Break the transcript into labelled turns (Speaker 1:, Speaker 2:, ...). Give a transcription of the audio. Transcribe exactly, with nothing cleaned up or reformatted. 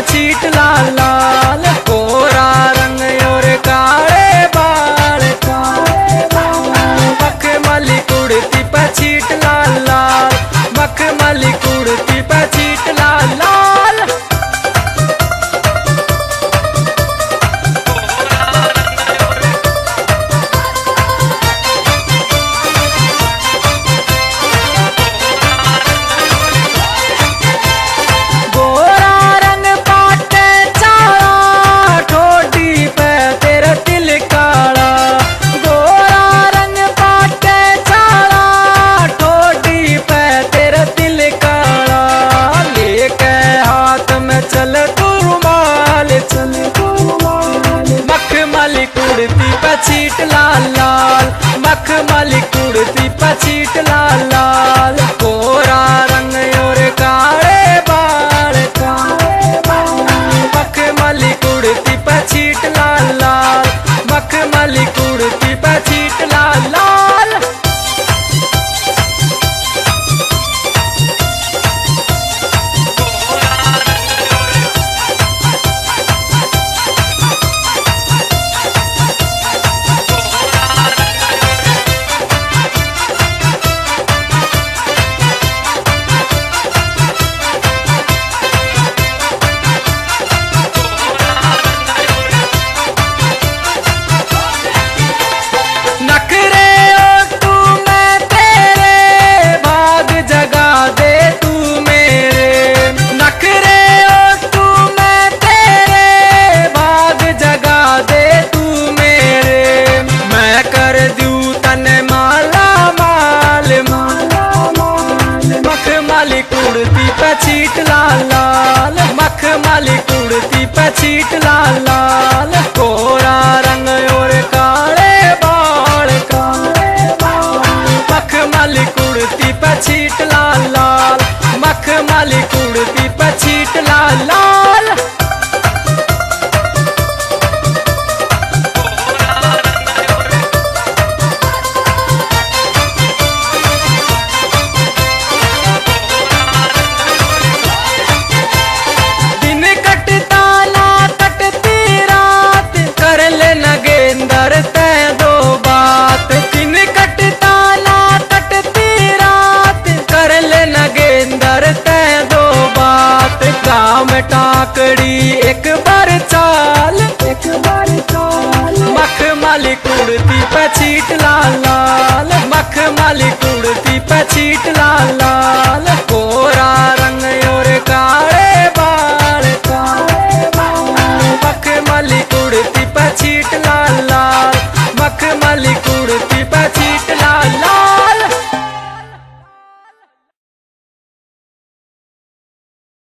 Speaker 1: छीट लाल लाल, कोरा रंग और काले बाल, मखमली कुर्ती पे छीट लाल लाल, मखमली कुर्ती पे छीट लाल लाल। मखमली कुर्ती पे छीट लाल लाल, मखमली कुर्ती पे छीट लाल लाल, कोरा रंग और काले बाल, मखमली कुर्ती पे छीट लाल लाल, मखमली कुर्ती पे छीट लाल लाल। मखमली कुर्ती पे छीट लाल लाल, मखमली कुर्ती पे छीट लाल लाल, कोरा रंग और काले बाल, मखमली कुर्ती पे छीट लाल लाल, मखमली कुर्ती पे छीट लाल लाल। टाकड़ी एक बार चाल, एक बार चाल, मखमली कुर्ती पे छीट लाल लाल, मखमली